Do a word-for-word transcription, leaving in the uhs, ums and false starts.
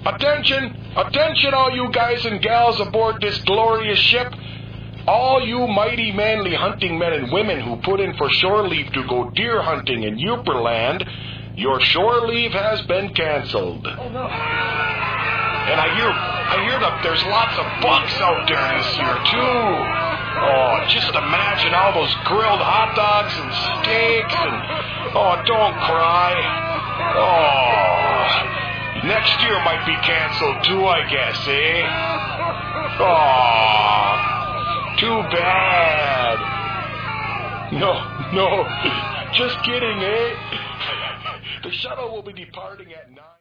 Attention! Attention, all you guys and gals aboard this glorious ship. All you mighty manly hunting men and women who put in for shore leave to go deer hunting in Uperland, your shore leave has been canceled. Oh, no. And I hear, I hear that there's lots of bucks out there this year, too. Oh, just imagine all those grilled hot dogs and steaks and... Oh, don't cry. Oh, next year might be canceled, too, I guess, eh? Oh, too bad. No, no, just kidding, eh? The shuttle will be departing at nine.